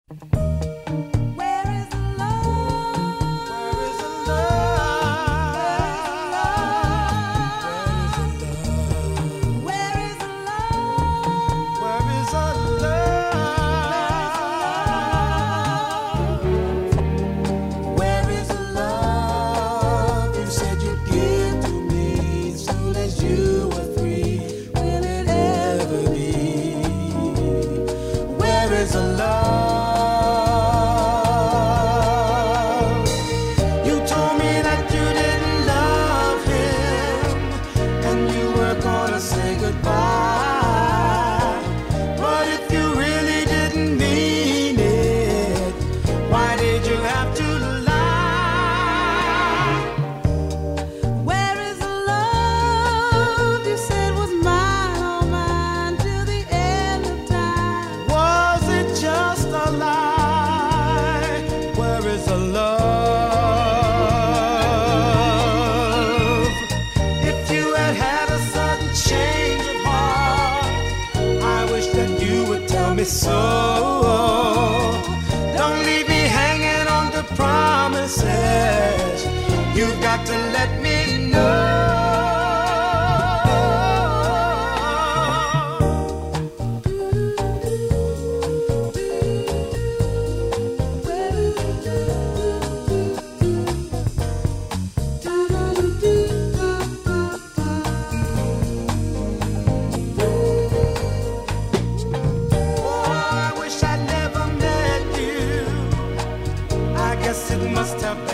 Where is the love? Where is the love? Where is the love? Where is the love? Where is the love you said you'd give to me as soon as you were free? Will it ever be? Where is the love? You told me that you didn't love him and you were gonna say goodbye. But if you really didn't mean it, why did you have to lie? Where is the love you said was mine, all mine, till the end of time? Was it just a lie? Where is the love? If you had had a sudden change of heart, I wish that you would tell me so. Don't leave me hanging on to promises. You've got to let me know. Oh, I wish I'd never met you. I guess it must have